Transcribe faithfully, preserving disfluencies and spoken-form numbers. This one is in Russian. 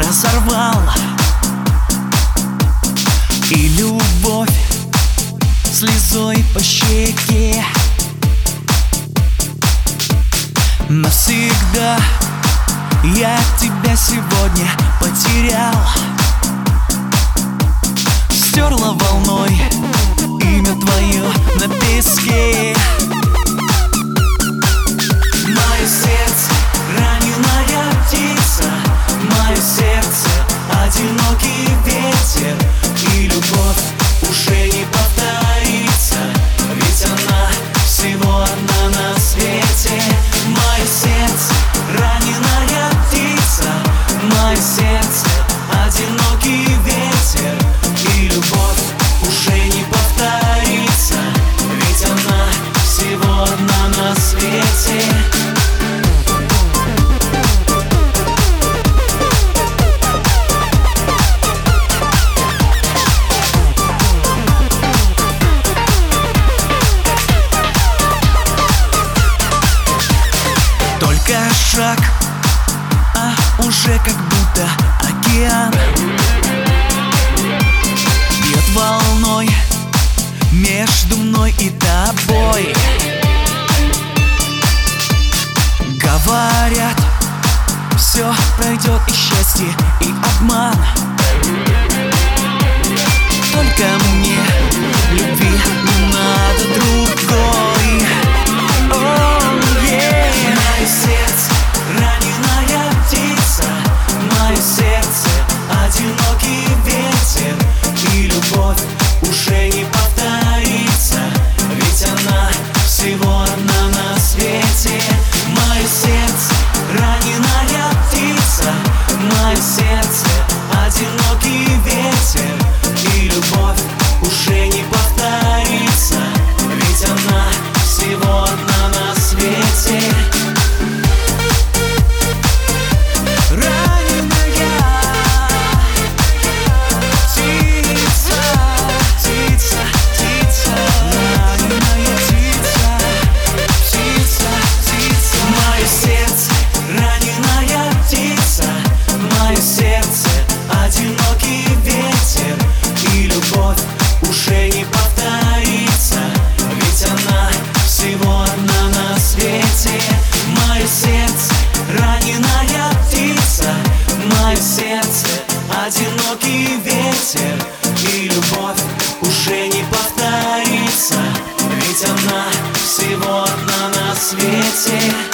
разорвал. И любовь слезой по щеке навсегда. Я тебя сегодня потерял. Стерла волной имя твое на песке. Мое сердце раненая птица, мое сердце одинокий ветер. И любовь уже не повторится, ведь она всего одна на свете. Мое сердце раненая птица, мое сердце одинокий ветер. И любовь уже не повторится, ведь она всего одна на свете. Только шаг, а уже как будто океан бьет волной между мной и тобой. Говорят, все пройдет, и счастье, и обман. Только мне любви не надо другой. Мое сердце раненая птица, мое сердце одинокий ветер. И любовь уже не повторится, ведь она всего одна на свете. Мое сердце раненая птица, мое сердце одинокий ветер. И любовь уже не повторится, ведь она всего одна на свете. Мое сердце раненая птица, мое сердце одинокий ветер. И любовь уже не повторится, ведь она всего одна на свете.